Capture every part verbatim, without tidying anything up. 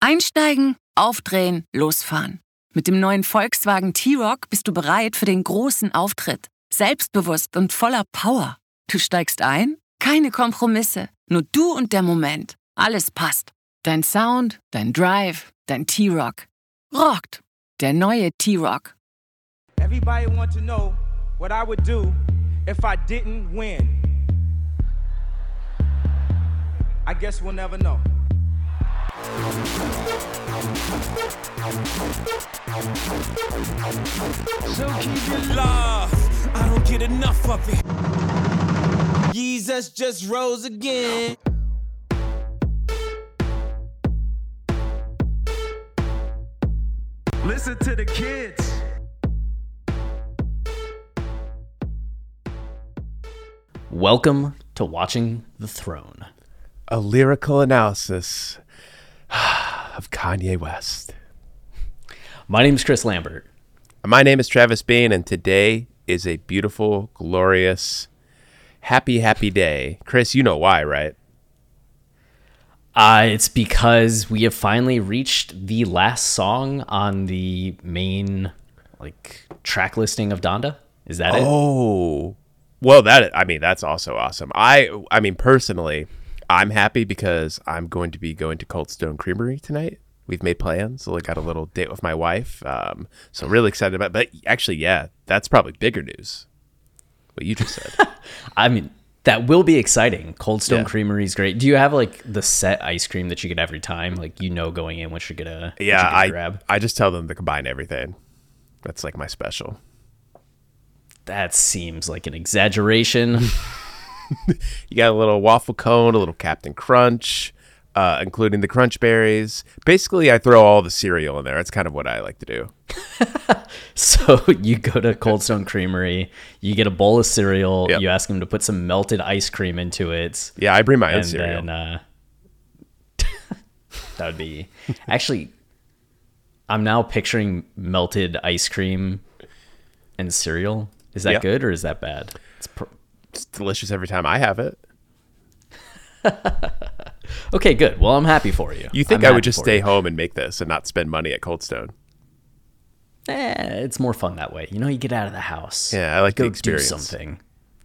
Einsteigen, aufdrehen, losfahren. Mit dem neuen Volkswagen T-Roc bist du bereit für den großen Auftritt. Selbstbewusst und voller Power. Du steigst ein? Keine Kompromisse. Nur du und der Moment. Alles passt. Dein Sound, dein Drive, dein T-Roc. Rockt. Der neue T-Roc. Everybody want to know what I would do if I didn't win. I guess we'll never know. So keep your love, I don't get enough of it. Jesus just rose again. Listen to the kids. Welcome to Watching the Throne, a lyrical analysis of Kanye West. My name is Chris Lambert. My name is Travis Bain, and today is a beautiful, glorious, happy, happy day. Chris, you know why, right? Uh, it's because we have finally reached the last song on the main like track listing of Donda. Is that it? Oh, well, that I mean, that's also awesome. I, I mean, personally, I'm happy because I'm going to be going to Cold Stone Creamery tonight. We've made plans. So I got a little date with my wife. Um, so really excited about it. But actually, yeah, that's probably bigger news. What you just said. I mean, that will be exciting. Cold Stone Yeah. Creamery is great. Do you have like the set ice cream that you get every time? Like, you know, going in what you're gonna, what Yeah, you're gonna I, grab. I just tell them to combine everything. That's like my special. That seems like an exaggeration. You got a little waffle cone, a little Captain Crunch, uh, including the Crunch Berries. Basically, I throw all the cereal in there. That's kind of what I like to do. So you go to Cold Stone Creamery, you get a bowl of cereal, Yep. you ask them to put some melted ice cream into it. Yeah, I bring my own And cereal. then uh, that would be actually. I'm now picturing melted ice cream and cereal. Is that Yeah. good or is that bad? It's pr- It's delicious every time I have it. okay, good. Well, I'm happy for you. You think I'm I would happy just for stay you. home and make this and not spend money at Cold Stone? Eh, it's more fun that way. You know, you get out of the house. Yeah, I like the Go experience. do something.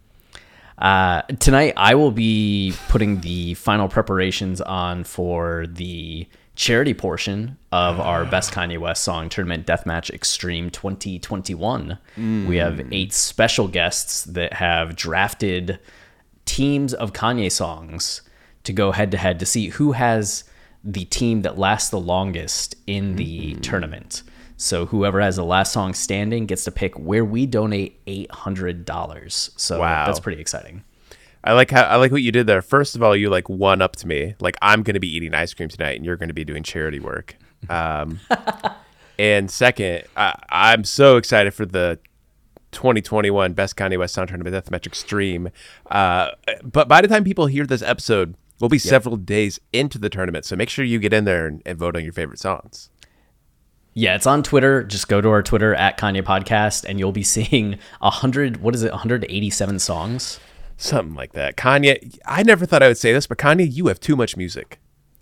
Uh, tonight, I will be putting the final preparations on for the charity portion of our Best Kanye West Song Tournament Deathmatch Extreme twenty twenty-one. We have eight special guests that have drafted teams of Kanye songs to go head to head to see who has the team that lasts the longest in the tournament. So whoever has the last song standing gets to pick where we donate eight hundred dollars. So Wow. that's pretty exciting. I like how I like what you did there. First of all, you like one upped me. Like I'm going to be eating ice cream tonight, and you're going to be doing charity work. Um, and second, I, I'm so excited for the twenty twenty-one Best Kanye West Song Tournament Deathmatch Extreme. Uh, but by the time people hear this episode, we'll be several days into the tournament. So make sure you get in there and, and vote on your favorite songs. Yeah, it's on Twitter. Just go to our Twitter at Kanye Podcast, and you'll be seeing a hundred. What is it? one hundred eighty-seven songs. Something like that. Kanye, I never thought I would say this, but Kanye, you have too much music.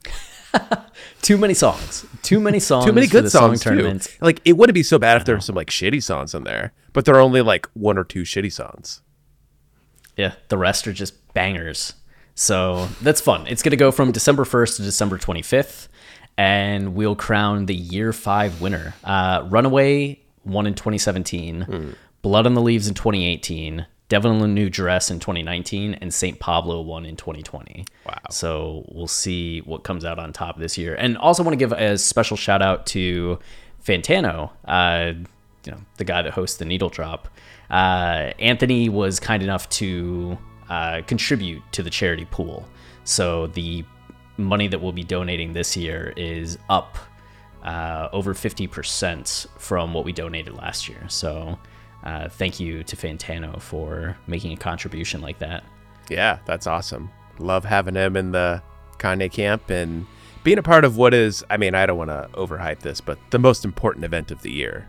Too many songs. Too many songs. Too many for good the songs song too. tournament. Like it wouldn't be so bad if there were some like shitty songs in there, but there are only like one or two shitty songs. Yeah, the rest are just bangers. So that's fun. It's going to go from December first to December twenty-fifth, and we'll crown the year five winner. Uh, Runaway won in twenty seventeen, Hmm. Blood on the Leaves in twenty eighteen, Devil in a New Dress in twenty nineteen, and Saint Pablo won in twenty twenty. Wow. So we'll see what comes out on top this year. And also want to give a special shout out to Fantano, uh, you know, the guy that hosts the Needle Drop. Uh, Anthony was kind enough to uh, contribute to the charity pool. So the money that we'll be donating this year is up uh, over fifty percent from what we donated last year. So uh, thank you to Fantano for making a contribution like that. Yeah, that's awesome. Love having him in the Kanye camp and being a part of what is, I mean, I don't want to overhype this, but the most important event of the year.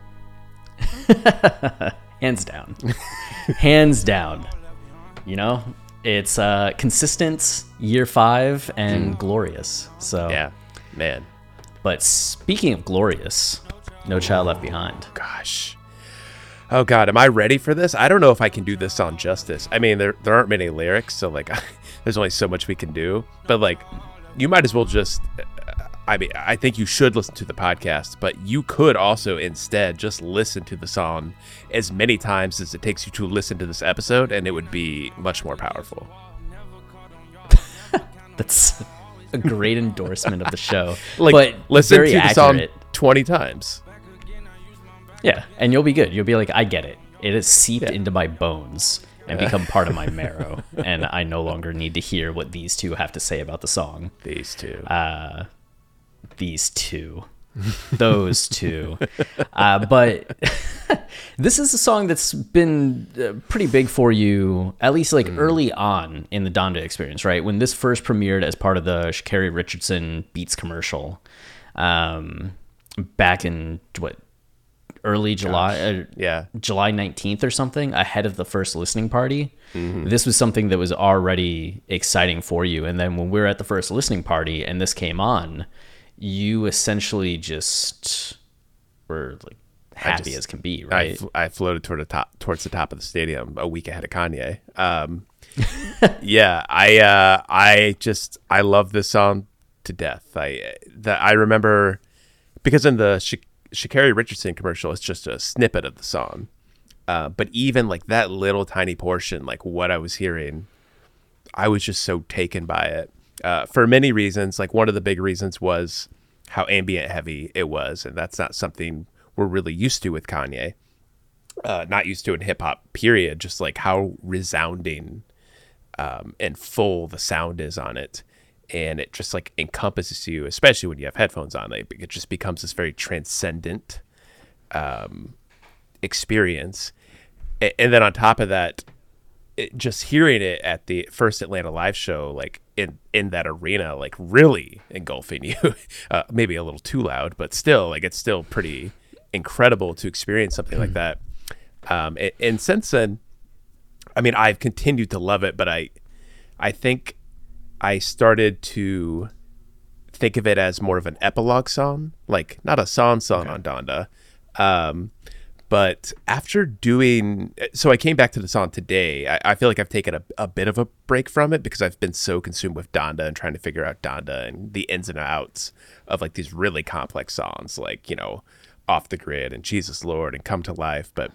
Hands down. Hands down. You know, it's uh, consistent year five and glorious. So Yeah, man. But speaking of glorious, No Child Left Behind. Gosh. Oh God, am I ready for this? I don't know if I can do this song justice. I mean, there there aren't many lyrics, so like, there's only so much we can do. But like, you might as well just. I mean, I think you should listen to the podcast, but you could also instead just listen to the song as many times as it takes you to listen to this episode, and it would be much more powerful. That's a great endorsement of the show. Like, but listen very to the accurate. song twenty times. Yeah, and you'll be good. You'll be like, I get it. It has seeped Yeah. into my bones and become part of my marrow, and I no longer need to hear what these two have to say about the song. These two. Uh, these two. Those two. Uh, but this is a song that's been uh, pretty big for you, at least like mm. early on in the Donda experience, right? When this first premiered as part of the Sha'Carri Richardson Beats commercial, um, back in, what, early July, uh, yeah, July nineteenth or something, ahead of the first listening party. Mm-hmm. This was something that was already exciting for you. And then when we were at the first listening party and this came on, you essentially just were like happy just, as can be, I, right? fl- I floated toward the top, towards the top of the stadium a week ahead of Kanye. Um, yeah, I, uh, I just, I love this song to death. I, that I remember because in the Sha- Sha'Carri Richardson commercial, it's just a snippet of the song. Uh, but even like that little tiny portion, like what I was hearing, I was just so taken by it. Uh, for many reasons. Like one of the big reasons was how ambient heavy it was. And that's not something we're really used to with Kanye. Uh, not used to in hip hop, period. Just like how resounding um, and full the sound is on it. And it just like encompasses you, especially when you have headphones on. Like, it just becomes this very transcendent um, experience. And, and then on top of that, it, just hearing it at the first Atlanta live show, like in, in that arena, like really engulfing you, uh, maybe a little too loud, but still, like it's still pretty incredible to experience something like that. Um, and, and since then, I mean, I've continued to love it, but I, I think I started to think of it as more of an epilogue song, like not a song song okay. on Donda. Um, But after doing, so I came back to the song today. I, I feel like I've taken a, a bit of a break from it because I've been so consumed with Donda and trying to figure out Donda and the ins and outs of like these really complex songs like, you know, Off the Grid and Jesus Lord and Come to Life. But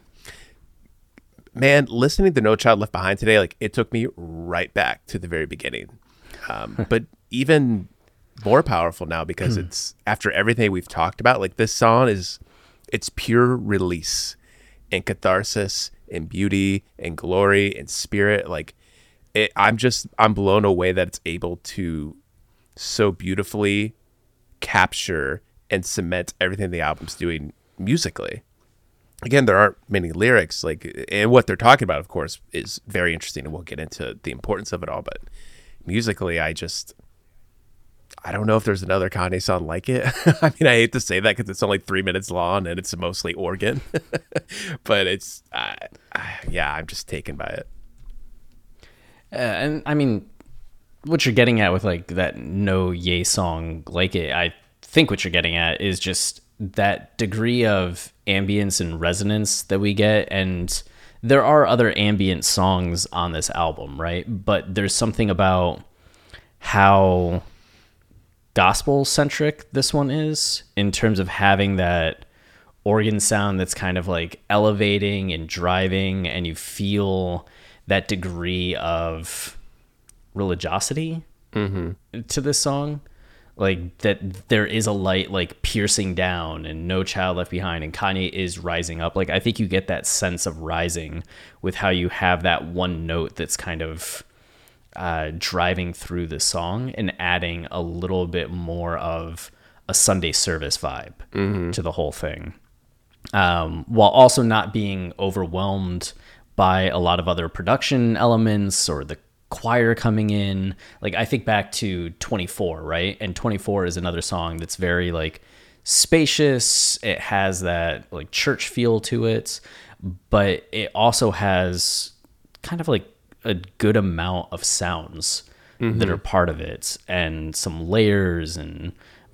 man, listening to No Child Left Behind today, like it took me right back to the very beginning. Um, but even more powerful now because it's after everything we've talked about, like this song is... It's pure release and catharsis and beauty and glory and spirit. Like it, I'm just, I'm blown away that it's able to so beautifully capture and cement everything the album's doing musically. Again, there aren't many lyrics, like, and what they're talking about, of course, is very interesting, and we'll get into the importance of it all. But musically, I just, I don't know if there's another Kanye song like it. I mean, I hate to say that because it's only three minutes long and it's mostly organ, but it's, uh, yeah, I'm just taken by it. Uh, and I mean, what you're getting at with like that No Ye song like it, I think what you're getting at is just that degree of ambience and resonance that we get. And there are other ambient songs on this album, right? But there's something about how gospel centric this one is in terms of having that organ sound that's kind of like elevating and driving, and you feel that degree of religiosity mm-hmm. to this song, like that there is a light like piercing down and No Child Left Behind and Kanye is rising up. Like I think you get that sense of rising with how you have that one note that's kind of Uh, driving through the song and adding a little bit more of a Sunday service vibe mm-hmm. to the whole thing, um, while also not being overwhelmed by a lot of other production elements or the choir coming in. Like I think back to twenty-four, right? And twenty-four is another song that's very like spacious. It has that like church feel to it, but it also has kind of like a good amount of sounds mm-hmm. that are part of it and some layers and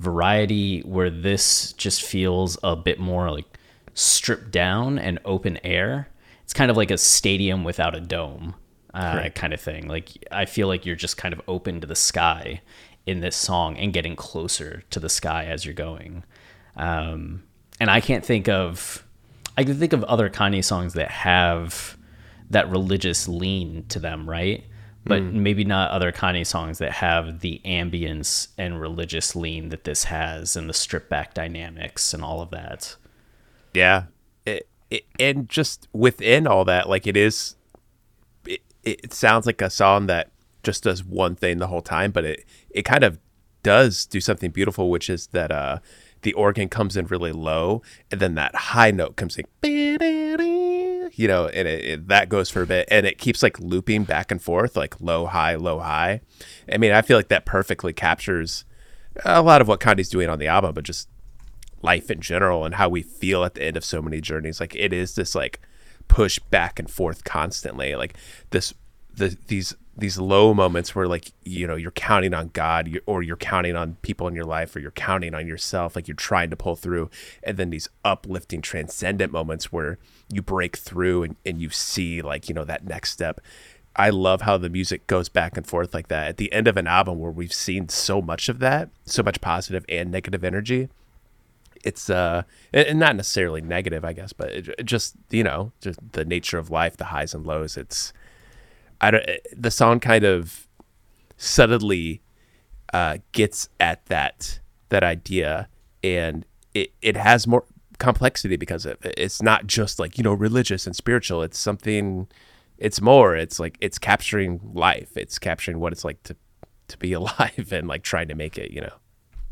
variety, where this just feels a bit more like stripped down and open air. It's kind of like a stadium without a dome, uh, right. kind of thing. Like, I feel like you're just kind of open to the sky in this song and getting closer to the sky as you're going. Um, and I can't think of, I can think of other Kanye songs that have that religious lean to them, right? But mm. maybe not other Kanye songs that have the ambience and religious lean that this has, and the stripped back dynamics and all of that. Yeah. It, it, and just within all that, like, it is, it, it sounds like a song that just does one thing the whole time, but it, it kind of does do something beautiful, which is that uh, the organ comes in really low, and then that high note comes in, you know, and it, it, that goes for a bit, and it keeps like looping back and forth, like low, high, low, high. I mean, I feel like that perfectly captures a lot of what Kanye's doing on the album, but just life in general and how we feel at the end of so many journeys. Like, it is this like push back and forth constantly, like this, the, these, these low moments where, like, you know, you're counting on God, or you're counting on people in your life, or you're counting on yourself, like you're trying to pull through. And then these uplifting, transcendent moments where you break through and, and you see, like, you know, that next step. I love how the music goes back and forth like that at the end of an album where we've seen so much of that, so much positive and negative energy. It's uh, and not necessarily negative, I guess, but it, it just, you know, just the nature of life, the highs and lows. It's, I don't, the song kind of subtly uh, gets at that that idea, and it, it has more complexity because of it. It's not just like, you know, religious and spiritual. It's something, it's more. It's like, it's capturing life. It's capturing what it's like to to be alive and like trying to make it, you know.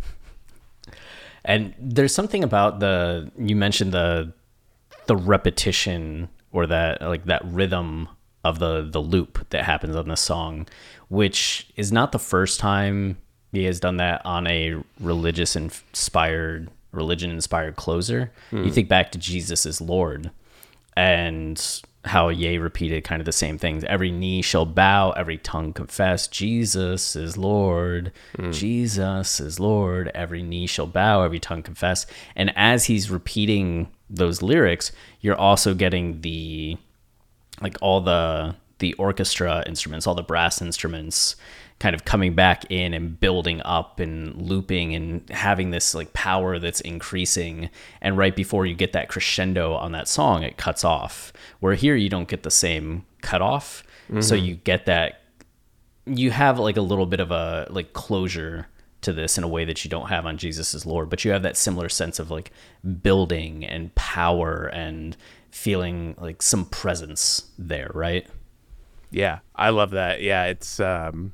And there's something about the, you mentioned the the repetition, or that like that rhythm of the the loop that happens on the song, which is not the first time he has done that on a religious inspired religion inspired closer. Mm. You think back to Jesus is Lord, and how Ye repeated kind of the same things. Every knee shall bow, every tongue confess, Jesus is Lord. Mm. Jesus is Lord. Every knee shall bow, every tongue confess. And as he's repeating those lyrics, you're also getting the, like all the the orchestra instruments, all the brass instruments kind of coming back in and building up and looping and having this like power that's increasing. And right before you get that crescendo on that song, it cuts off. Where here you don't get the same cutoff. Mm-hmm. So you get that, you have like a little bit of a like closure to this in a way that you don't have on Jesus is Lord, but you have that similar sense of like building and power and feeling like some presence there, right? Yeah, I love that. Yeah, it's um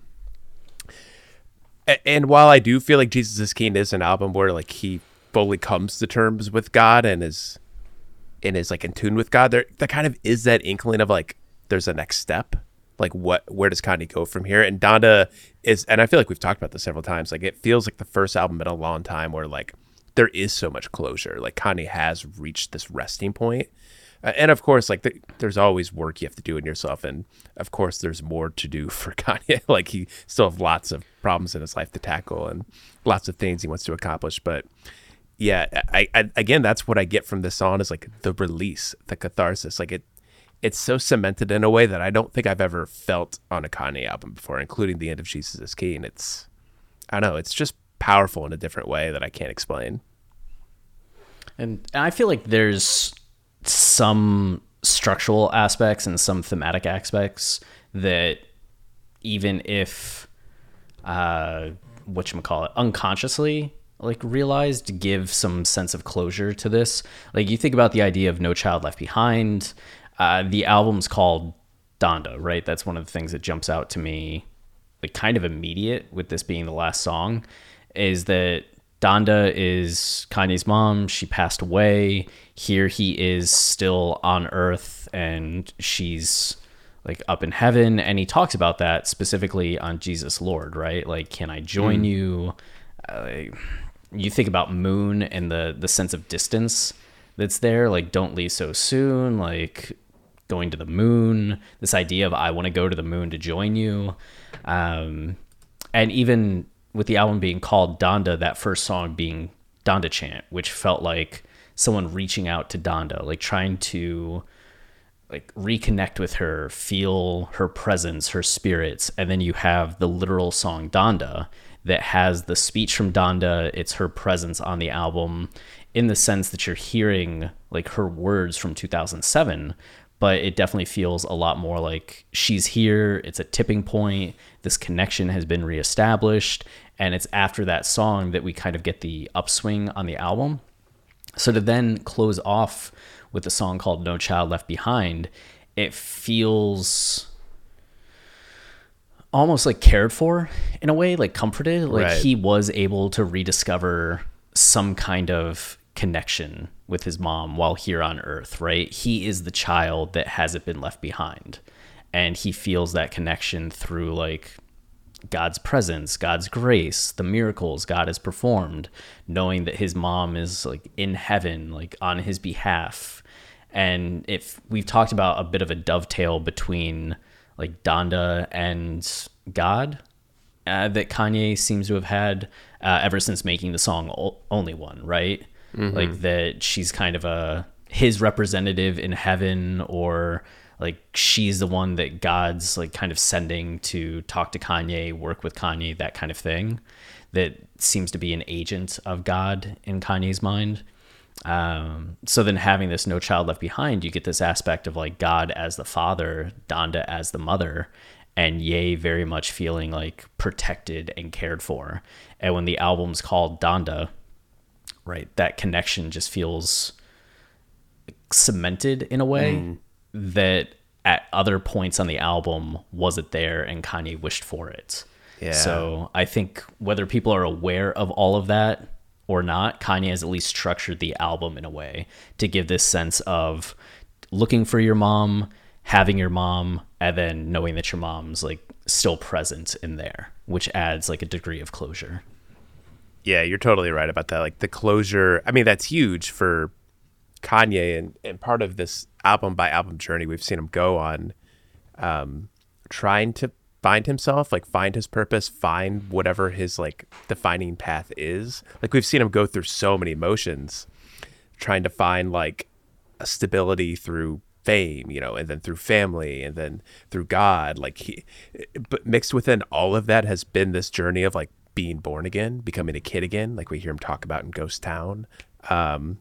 and while I do feel like Jesus is King is an album where like he fully comes to terms with God and is and is like in tune with God, there that kind of is that inkling of like there's a next step. Like what where does Kanye go from here? And Donda is, and I feel like we've talked about this several times, like it feels like the first album in a long time where like there is so much closure. Like Kanye has reached this resting point. Uh, and of course, like the, there's always work you have to do in yourself, and of course there's more to do for Kanye. Like he still have lots of problems in his life to tackle and lots of things he wants to accomplish. But yeah, I, I again, that's what I get from this song is like the release, the catharsis. Like it, it's so cemented in a way that I don't think I've ever felt on a Kanye album before, including the end of Jesus is King. It's, I don't know, it's just powerful in a different way that I can't explain. And I feel like there's some structural aspects and some thematic aspects that even if uh whatchamacallit unconsciously like realized give some sense of closure to this. Like you think about the idea of No Child Left Behind. Uh the album's called Donda, right? That's one of the things that jumps out to me like kind of immediate with this being the last song, is that Donda is Kanye's mom. She passed away. Here he is still on earth and she's like up in heaven. And he talks about that specifically on Jesus Lord, right? Like, can I join mm. you? Uh, you think about Moon and the, the sense of distance that's there. Like, don't leave so soon. Like going to the moon, this idea of I want to go to the moon to join you. Um, and even with the album being called Donda, that first song being Donda Chant, which felt like someone reaching out to Donda, like trying to like reconnect with her, feel her presence, her spirits. And then you have the literal song Donda that has the speech from Donda. It's her presence on the album in the sense that you're hearing like her words from two thousand seven, but it definitely feels a lot more like she's here. It's a tipping point. This connection has been reestablished. And it's after that song that we kind of get the upswing on the album. So to then close off with a song called No Child Left Behind, it feels almost like cared for in a way, like comforted. Like Right. he was able to rediscover some kind of connection with his mom while here on earth, right? He is the child that hasn't been left behind. And he feels that connection through like God's presence, God's grace, the miracles God has performed, knowing that his mom is like in heaven, like on his behalf. And if we've talked about a bit of a dovetail between like Donda and God uh, that Kanye seems to have had uh, ever since making the song o- Only One, right? Mm-hmm. Like that she's kind of a his representative in heaven, or like she's the one that God's like kind of sending to talk to Kanye, work with Kanye, that kind of thing. That seems to be an agent of God in Kanye's mind. Um, so then having this No Child Left Behind, you get this aspect of like God as the father, Donda as the mother, and Ye very much feeling like protected and cared for. And when the album's called Donda, right, that connection just feels cemented in a way mm. that at other points on the album wasn't there, and Kanye wished for it. Yeah. So I think whether people are aware of all of that or not, Kanye has at least structured the album in a way to give this sense of looking for your mom, having your mom, and then knowing that your mom's like still present in there, which adds like a degree of closure. Yeah, you're totally right about that. Like the closure, I mean, that's huge for Kanye, and, and part of this album by album journey we've seen him go on, um, trying to find himself, like find his purpose, find whatever his like defining path is. Like we've seen him go through so many emotions, trying to find like a stability through fame, you know, and then through family, and then through God. Like he, but mixed within all of that has been this journey of like being born again, becoming a kid again, like we hear him talk about in Ghost Town. Um,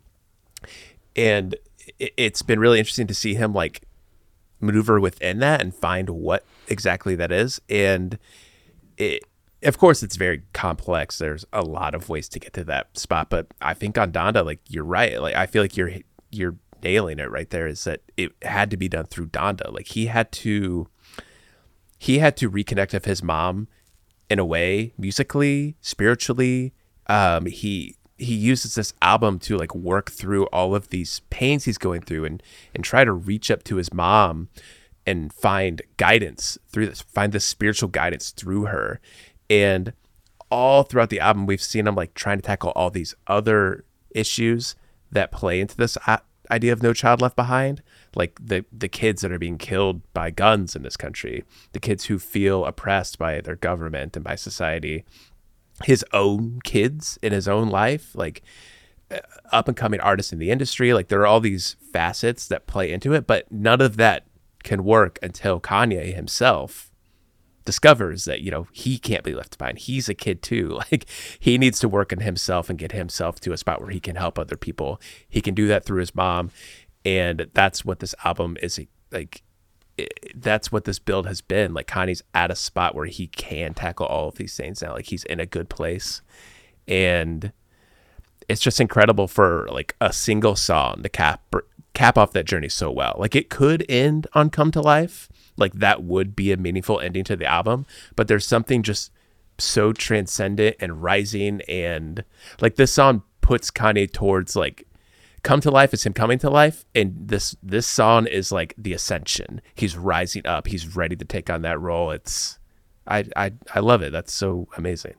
and it, it's been really interesting to see him like maneuver within that and find what exactly that is. And it, of course, it's very complex. There's a lot of ways to get to that spot, but I think on Donda, like you're right. Like I feel like you're you're nailing it right there. Is that it had to be done through Donda. Like he had to he had to reconnect with his mom in a way, musically, spiritually. Um, he he uses this album to like work through all of these pains he's going through, and and try to reach up to his mom and find guidance through this, find this spiritual guidance through her. And all throughout the album, we've seen him like trying to tackle all these other issues that play into this idea of No Child Left Behind, like the the kids that are being killed by guns in this country, the kids who feel oppressed by their government and by society, his own kids in his own life, like up and coming artists in the industry. Like there are all these facets that play into it, but none of that can work until Kanye himself discovers that, you know, he can't be left behind. He's a kid too. Like he needs to work on himself and get himself to a spot where he can help other people. He can do that through his mom. And that's what this album is like. That's what this build has been. Like Kanye's at a spot where he can tackle all of these things now. Like he's in a good place. And it's just incredible for like a single song to cap cap off that journey so well. Like it could end on Come to Life. Like that would be a meaningful ending to the album, but there's something just so transcendent and rising, and like this song puts Kanye towards like Come to Life is him coming to life, and this this song is like the ascension. He's rising up. He's ready to take on that role. It's I I I love it. That's so amazing.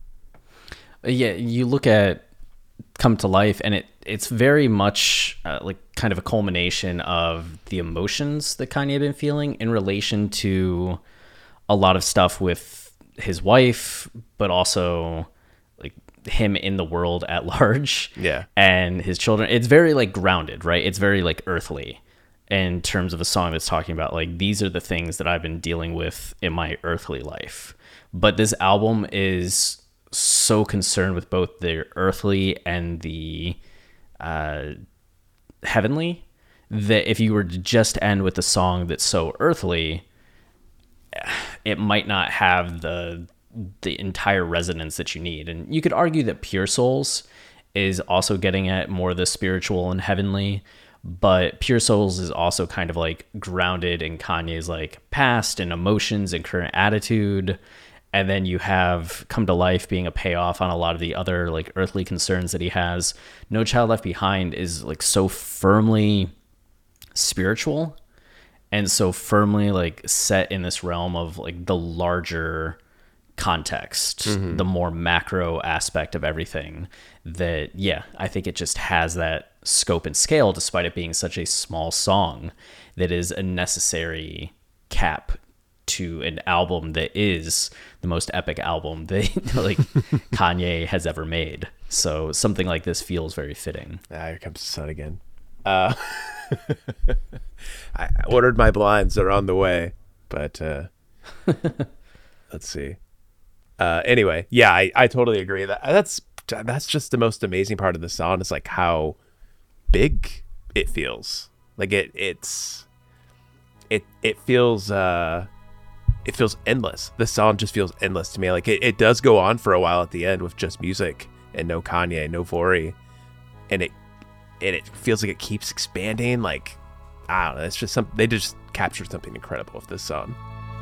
Yeah, you look at Come to Life, and it it's very much uh, like kind of a culmination of the emotions that Kanye had been feeling in relation to a lot of stuff with his wife, but also like him in the world at large. Yeah. And his children. It's very like grounded, right? It's very like earthly in terms of a song that's talking about like, these are the things that I've been dealing with in my earthly life. But this album is so concerned with both the earthly and the uh, heavenly that if you were to just end with a song that's so earthly, it might not have the the entire resonance that you need. And you could argue that Pure Souls is also getting at more of the spiritual and heavenly, but Pure Souls is also kind of like grounded in Kanye's like past and emotions and current attitude. And then you have Come to Life being a payoff on a lot of the other like earthly concerns that he has. No Child Left Behind is like so firmly spiritual and so firmly like set in this realm of like the larger context, mm-hmm. the more macro aspect of everything that, yeah, I think it just has that scope and scale despite it being such a small song that is a necessary cap to an album that is the most epic album that like Kanye has ever made. So something like this feels very fitting. Ah, here comes the sun again. Uh, I ordered my blinds. They're on the way, but uh, let's see. Uh, anyway, yeah, I, I totally agree. That that's that's just the most amazing part of the song is like how big it feels. Like it it's it it feels uh it feels endless. The song just feels endless to me. Like it, it does go on for a while at the end with just music and no Kanye, no Vori, and it and it feels like it keeps expanding. Like I don't know, it's just some they just captured something incredible with this song.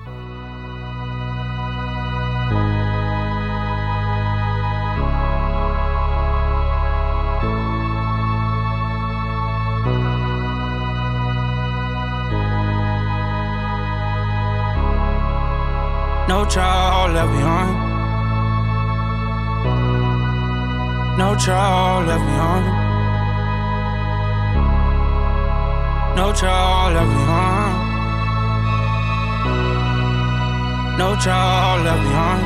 No child left behind. No child left behind. No child left behind. No child left behind.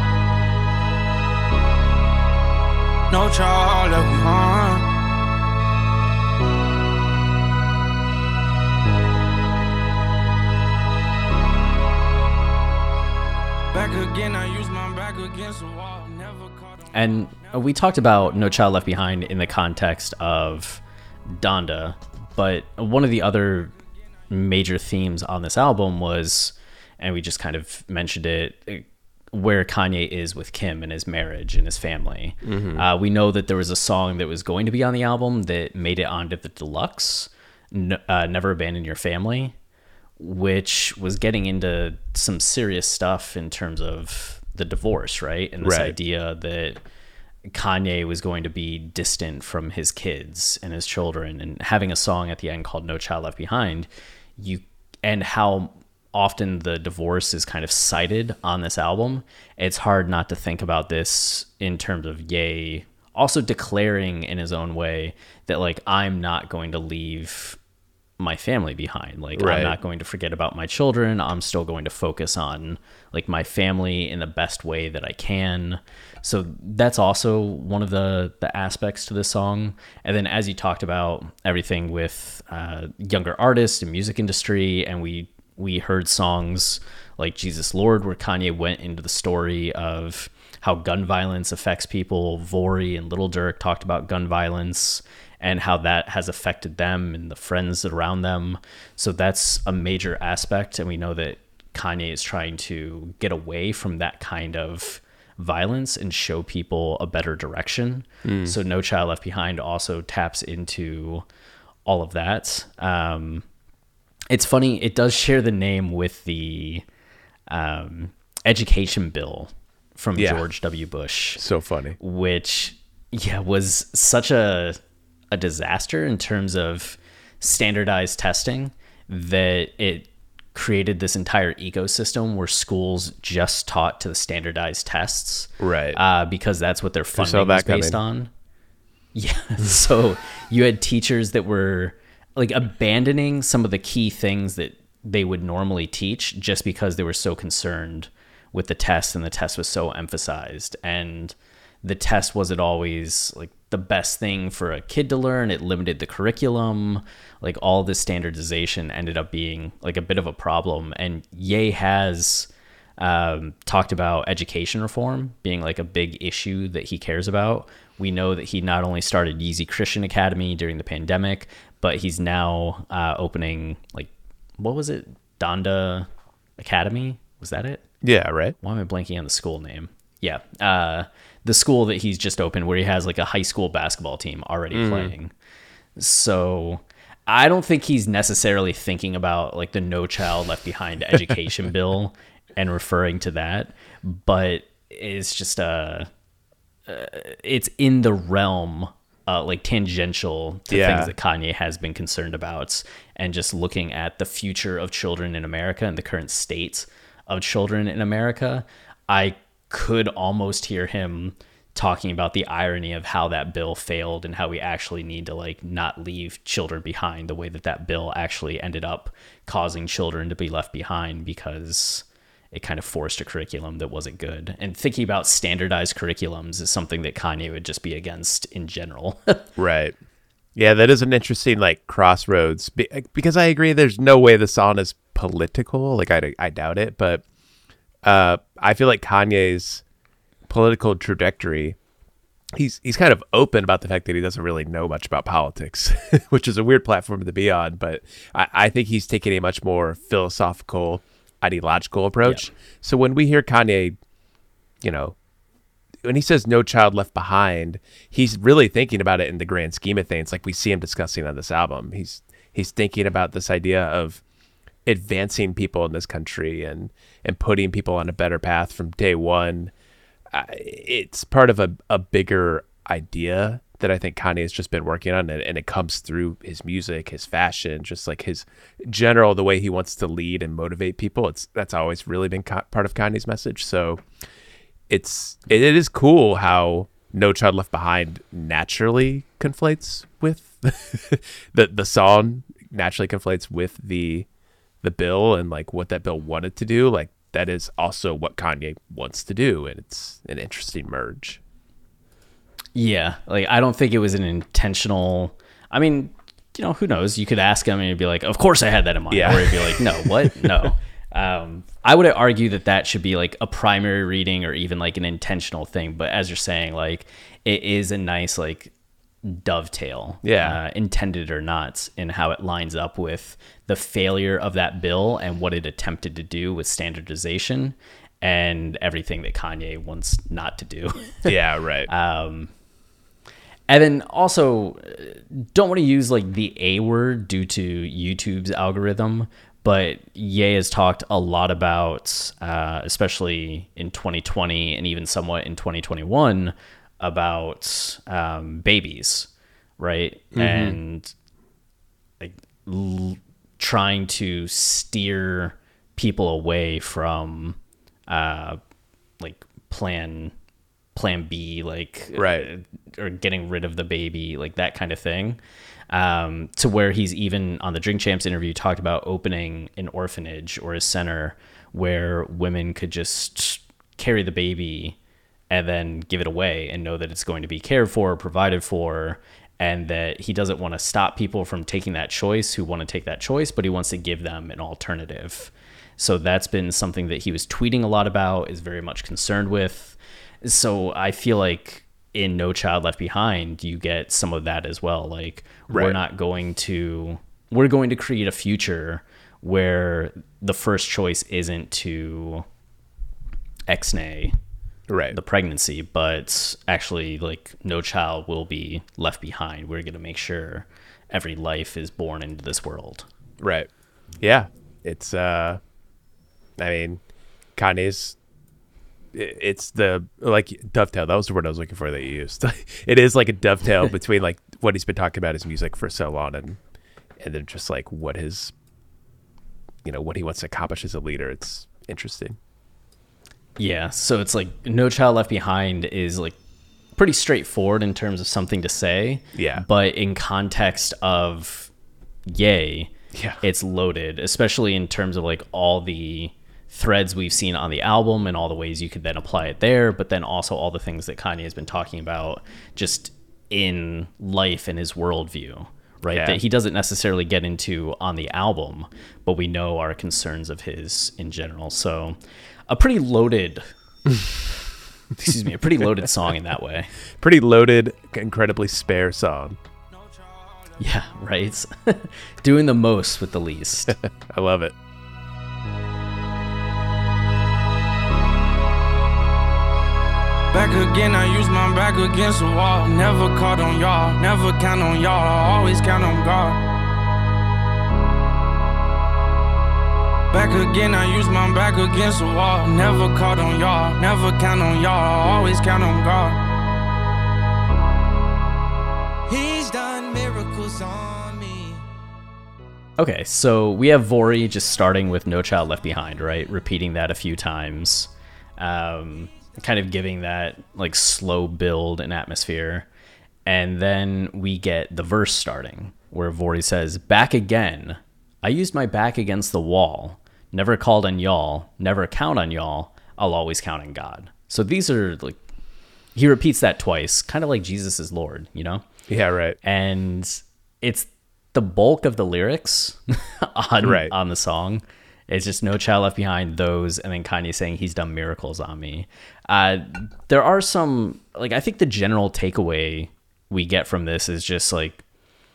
No child left behind. Back again, I use my back against the wall. Never caught on. And we talked about No Child Left Behind in the context of Donda, but one of the other major themes on this album was, and we just kind of mentioned it, where Kanye is with Kim and his marriage and his family. Mm-hmm. Uh, we know that there was a song that was going to be on the album that made it onto the deluxe, N- uh, Never Abandon Your Family, which was getting into some serious stuff in terms of the divorce, right? And this right. idea that Kanye was going to be distant from his kids and his children, and having a song at the end called No Child Left Behind, you and how often the divorce is kind of cited on this album. It's hard not to think about this in terms of Ye also declaring in his own way that like, I'm not going to leave my family behind. Like right. I'm not going to forget about my children. I'm still going to focus on like my family in the best way that I can. So that's also one of the the aspects to this song. And then as you talked about everything with uh, younger artists and music industry, and we we heard songs like Jesus Lord, where Kanye went into the story of how gun violence affects people. Vori and Lil Durk talked about gun violence and how that has affected them and the friends around them. So that's a major aspect. And we know that Kanye is trying to get away from that kind of violence and show people a better direction. Mm. So No Child Left Behind also taps into all of that. Um, it's funny, it does share the name with the um, education bill from yeah. George W. Bush. So funny. Which, yeah, was such a... a disaster in terms of standardized testing that it created this entire ecosystem where schools just taught to the standardized tests, right? Uh, because that's what their funding is based on. Yeah, so you had teachers that were like abandoning some of the key things that they would normally teach just because they were so concerned with the test, and the test was so emphasized, and the test wasn't always like the best thing for a kid to learn. It limited the curriculum. Like all this standardization ended up being like a bit of a problem. And Ye has um, talked about education reform being like a big issue that he cares about. We know that he not only started Yeezy Christian Academy during the pandemic, but he's now uh, opening like, what was it? Donda Academy? Was that it? Yeah, right. Why am I blanking on the school name? Yeah. Uh, the school that he's just opened where he has like a high school basketball team already mm. playing. So I don't think he's necessarily thinking about like the No Child Left Behind education bill and referring to that, but it's just a, uh, it's in the realm uh, like tangential to yeah. things that Kanye has been concerned about, and just looking at the future of children in America and the current state of children in America. I could almost hear him talking about the irony of how that bill failed and how we actually need to like not leave children behind, the way that that bill actually ended up causing children to be left behind because it kind of forced a curriculum that wasn't good. And thinking about standardized curriculums is something that Kanye would just be against in general. Right. Yeah, that is an interesting like crossroads, because I agree there's no way the song is political. Like I, I doubt it, but uh, I feel like Kanye's political trajectory, he's he's kind of open about the fact that he doesn't really know much about politics, which is a weird platform to be on. But I, I think he's taking a much more philosophical, ideological approach. Yep. So when we hear Kanye, you know, when he says No Child Left Behind, he's really thinking about it in the grand scheme of things, like we see him discussing on this album. He's he's thinking about this idea of advancing people in this country and and putting people on a better path from day one. Uh, it's part of a, a bigger idea that I think Kanye has just been working on, and, and it comes through his music, his fashion, just like his general, the way he wants to lead and motivate people. It's that's always really been co- part of Kanye's message. So it's it, it is cool how No Child Left Behind naturally conflates with the the song naturally conflates with the the bill and like what that bill wanted to do. Like that is also what Kanye wants to do, and it's an interesting merge. Yeah, like I don't think it was an intentional. I mean, you know, who knows? You could ask him and he'd be like, "Of course I had that in mind," yeah. Or he'd be like, "No, what? No." Um, I would argue that that should be like a primary reading or even like an intentional thing. But as you're saying, like it is a nice like dovetail, yeah, uh, intended or not, in how it lines up with the failure of that bill and what it attempted to do with standardization and everything that Kanye wants not to do. Yeah, right. Um, and then also don't want to use like the A word due to YouTube's algorithm, but Ye has talked a lot about, uh, especially in twenty twenty and even somewhat in twenty twenty-one, about um, babies, right? Mm-hmm. And like l- trying to steer people away from uh, like plan plan B, like right, uh, or getting rid of the baby, like that kind of thing. Um, to where he's even on the Drink Champs interview talked about opening an orphanage or a center where women could just carry the baby and then give it away and know that it's going to be cared for, provided for, and that he doesn't want to stop people from taking that choice who want to take that choice, but he wants to give them an alternative. So that's been something that he was tweeting a lot about, is very much concerned with. So I feel like in No Child Left Behind, you get some of that as well. Like, right. we're not going to, we're going to create a future where the first choice isn't to ex-nay right. the pregnancy, but actually like no child will be left behind. We're going to make sure every life is born into this world. Right. Yeah. It's, uh, I mean, Kanye's, it's the like dovetail. That was the word I was looking for that you used. It is like a dovetail between like what he's been talking about his music for so long and and then just like what his, you know, what he wants to accomplish as a leader. It's interesting. Yeah. So it's like No Child Left Behind is like pretty straightforward in terms of something to say. Yeah. But in context of Ye, yeah, it's loaded, especially in terms of like all the threads we've seen on the album and all the ways you could then apply it there, but then also all the things that Kanye has been talking about just in life and his worldview, right? Yeah. That he doesn't necessarily get into on the album, but we know are concerns of his in general. So a pretty loaded, excuse me, a pretty loaded song in that way. Pretty loaded, incredibly spare song. Yeah, right. Doing the most with the least. I love it. Back again, I use my back against the wall. Never caught on y'all, never count on y'all, I always count on God. Back again, I use my back against the wall. Never caught on y'all, never count on y'all, I always count on God. He's done miracles on me. Okay, so we have Vori just starting with No Child Left Behind, right? Repeating that a few times. Um... kind of giving that like slow build and atmosphere. And then we get the verse starting where Vori says, back again. I used my back against the wall. Never called on y'all. Never count on y'all. I'll always count on God. So these are like, he repeats that twice, kind of like Jesus is Lord, you know? Yeah, right. And it's the bulk of the lyrics on, right. on the song. It's just No Child Left Behind, those, and then Kanye saying he's done miracles on me. Uh, there are some, like, I think the general takeaway we get from this is just, like,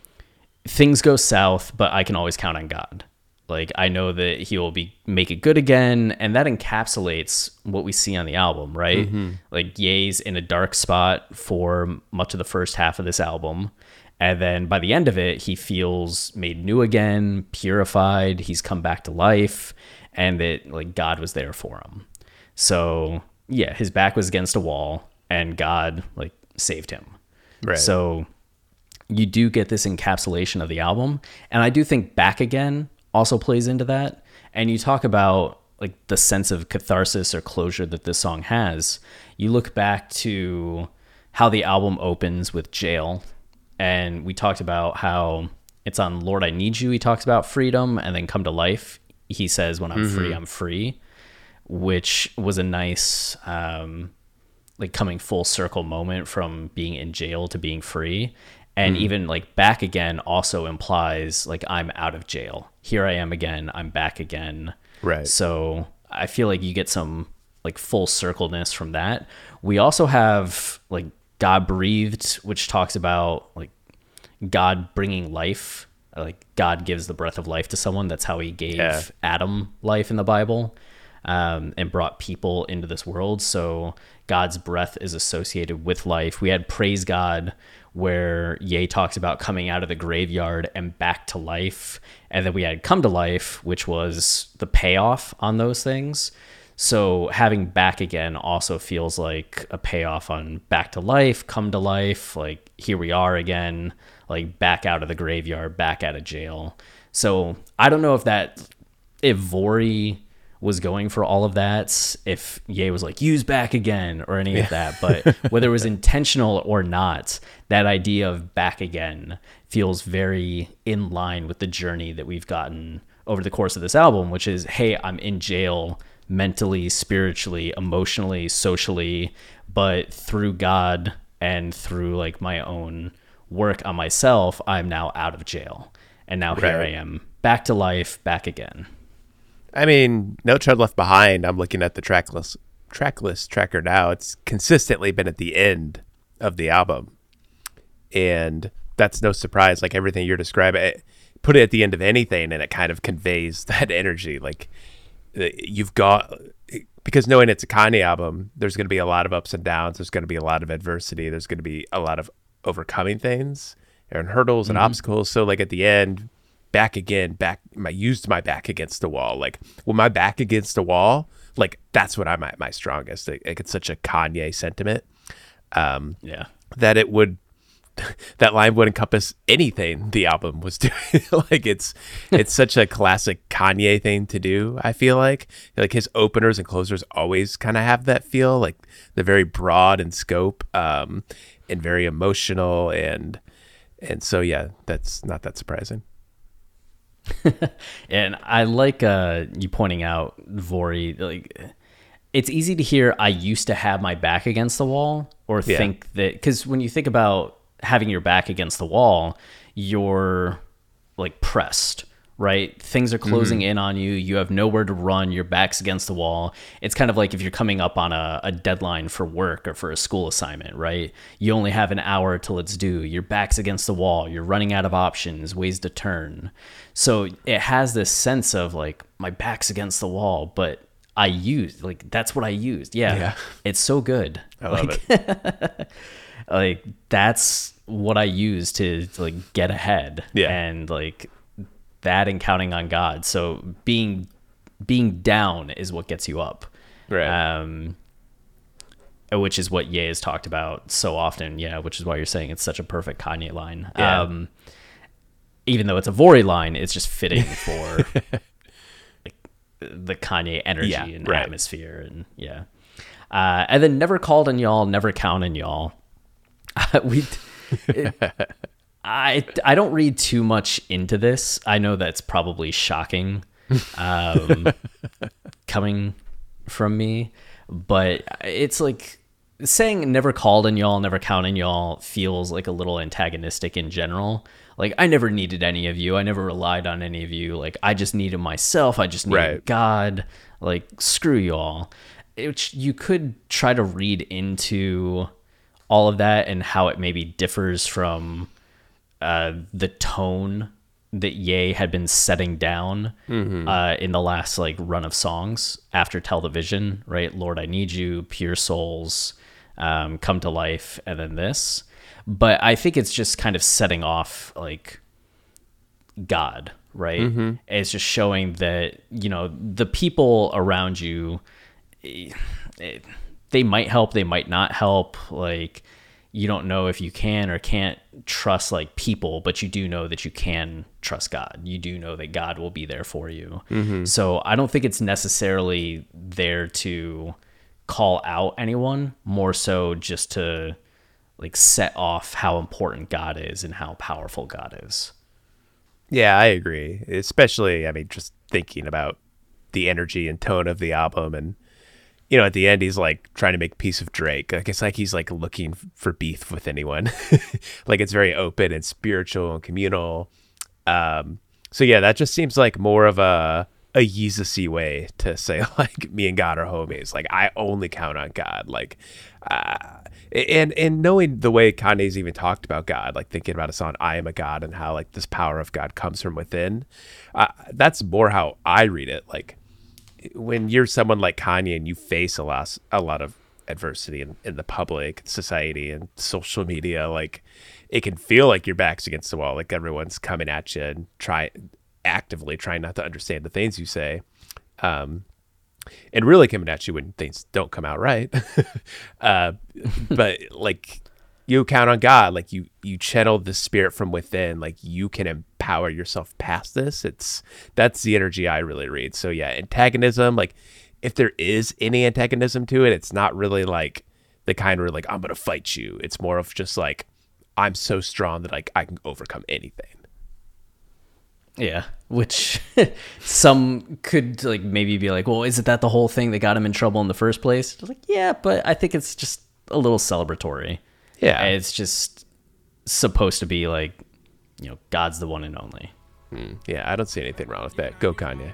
things go south, but I can always count on God. Like, I know that he will be make it good again, and that encapsulates what we see on the album, right? Mm-hmm. Like, Ye's in a dark spot for much of the first half of this album. And then by the end of it, he feels made new again, purified. He's come back to life, and that like God was there for him. So yeah, his back was against a wall, and God like saved him. Right. So you do get this encapsulation of the album, and I do think Back Again also plays into that. And you talk about like the sense of catharsis or closure that this song has. You look back to how the album opens with Jail. And we talked about how it's on Lord, I Need You. He talks about freedom, and then Come to Life. He says, when I'm mm-hmm. free, I'm free, which was a nice, um, like coming full circle moment from being in jail to being free. And mm-hmm. even like Back Again also implies like, I'm out of jail. Here I am again. I'm back again. Right. So I feel like you get some like full circleness from that. We also have like God Breathed, which talks about like God bringing life, like God gives the breath of life to someone. That's how he gave yeah. Adam life in the Bible, um, and brought people into this world. So God's breath is associated with life. We had Praise God, where Ye talks about coming out of the graveyard and back to life. And then we had Come to Life, which was the payoff on those things. So having Back Again also feels like a payoff on back to life, come to life, like here we are again, like back out of the graveyard, back out of jail. So I don't know if that, if Vori was going for all of that, if Ye was like, use Back Again or any yeah. of that, but whether it was intentional or not, that idea of Back Again feels very in line with the journey that we've gotten over the course of this album, which is, hey, I'm in jail, mentally, spiritually, emotionally, socially, but through God and through like my own work on myself, I'm now out of jail. And now right. here I am, back to life, back again. I mean, No Child Left Behind, I'm looking at the track list, track list tracker now. It's consistently been at the end of the album. And that's no surprise. Like everything you're describing, it, put it at the end of anything and it kind of conveys that energy. Like, you've got, because knowing it's a Kanye album, there's going to be a lot of ups and downs. There's going to be a lot of adversity. There's going to be a lot of overcoming things and hurdles and mm-hmm. obstacles. So like at the end, back again, back, I used my back against the wall. Like when my back against the wall, like that's when I'm at my strongest. Like, it's such a Kanye sentiment. Um, yeah. That it would, that line would encompass anything the album was doing. Like it's it's such a classic Kanye thing to do. I feel like like his openers and closers always kind of have that feel, like they're very broad in scope, um, and very emotional, and and so yeah, that's not that surprising. And I like uh, you pointing out, Vori, like, it's easy to hear I used to have my back against the wall, or Yeah. think that, because when you think about having your back against the wall, you're like pressed, right? Things are closing in on you. You have nowhere to run. Your back's against the wall. It's kind of like if you're coming up on a, a deadline for work or for a school assignment, right? You only have an hour till it's due. Your back's against the wall. You're running out of options, ways to turn. So it has this sense of like, my back's against the wall, but I used, like, that's what I used. Yeah. Yeah. It's so good. I love like, it. like that's what I use to, to like get ahead. Yeah. And like that and counting on God. So being being down is what gets you up. Right. Um which is what Ye has talked about so often. Yeah, which is why you're saying it's such a perfect Kanye line. Yeah. Um even though it's a Vori line, it's just fitting for like, the Kanye energy Yeah, and right. atmosphere, and yeah. Uh, and then never called on y'all, never count on y'all. we, it, I, I don't read too much into this. I know that's probably shocking, um, coming from me, but it's like saying never called on y'all, never count on y'all feels like a little antagonistic in general. Like, I never needed any of you. I never relied on any of you. Like, I just needed myself. I just needed Right. God. Like, screw y'all. Which you could try to read into all of that and how it maybe differs from uh, the tone that Ye had been setting down uh, in the last like run of songs after Tell the Vision, right? Lord, I Need You, Pure Souls, um, Come to Life, and then this. But I think it's just kind of setting off like God, right? Mm-hmm. It's just showing that, you know, the people around you, it, it, they might help, they might not help. Like, you don't know if you can or can't trust like people, but you do know that you can trust God. You do know that God will be there for you. Mm-hmm. So I don't think it's necessarily there to call out anyone, more so just to like set off how important God is and how powerful God is. Yeah, I agree. Especially, I mean, just thinking about the energy and tone of the album, and you know, at the end, he's like trying to make peace with Drake. Like, it's like he's like looking for beef with anyone. Like, it's very open and spiritual and communal. Um, so yeah, that just seems like more of a a Yeezus-y way to say like, me and God are homies. Like, I only count on God. Like, uh, and and knowing the way Kanye's even talked about God, like thinking about a song, I Am a God, and how like this power of God comes from within. Uh, that's more how I read it. Like, when you're someone like Kanye and you face a lot, a lot of adversity in, in the public, society, and social media, like it can feel like your back's against the wall, like everyone's coming at you and try actively trying not to understand the things you say, um, and really coming at you when things don't come out right. uh, but like, you count on God, like you you channel the spirit from within, like you can empower yourself past this. It's that's the energy I really read. So yeah, antagonism, like if there is any antagonism to it, it's not really like the kind where like, I'm gonna fight you. It's more of just like, I'm so strong that like I can overcome anything. Yeah, which some could like maybe be like, well, isn't that the whole thing that got him in trouble in the first place? It's like, yeah, but I think it's just a little celebratory. Yeah, It's just supposed to be like, you know, God's the one and only. Mm, yeah, I don't see anything wrong with that. Go Kanye.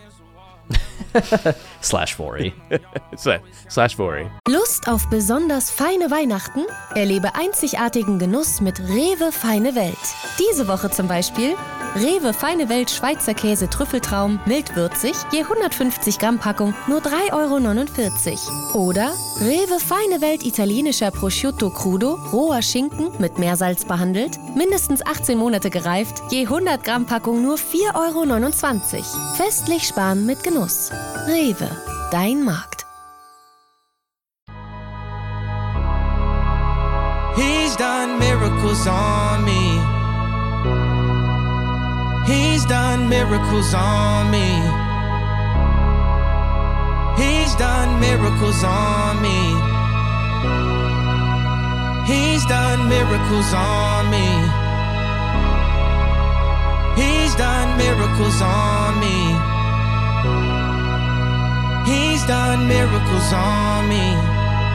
Slash Vori. Sla- Slash Vori. Lust auf besonders feine Weihnachten? Erlebe einzigartigen Genuss mit Rewe Feine Welt. Diese Woche zum Beispiel Rewe Feine Welt Schweizer Käse Trüffeltraum mildwürzig, je hundertfünfzig Gramm Packung nur drei Euro neunundvierzig. Oder Rewe Feine Welt italienischer Prosciutto Crudo, roher Schinken mit Meersalz behandelt, mindestens achtzehn Monate gereift, je hundert Gramm Packung nur vier Euro neunundzwanzig. Festlich sparen mit Genuss. Rewe, dein Markt. He's done miracles on me. He's done miracles on me. He's done miracles on me. He's done miracles on me. He's done miracles miracles on me. He's done miracles on me.